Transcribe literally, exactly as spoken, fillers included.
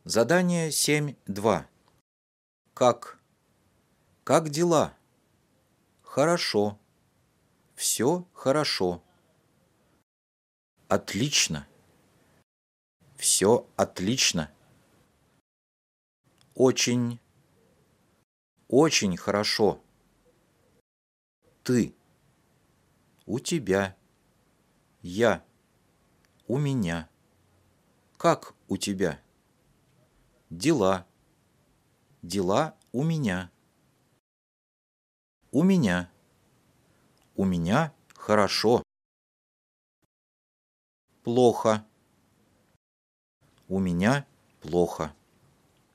Задание семь два. Как? Как дела? Хорошо. Все хорошо. Отлично. Все отлично. Очень. Очень хорошо. Ты. У тебя. Я. У меня. Как у тебя? Дела. Дела у меня. У меня. У меня хорошо. Плохо. У меня плохо.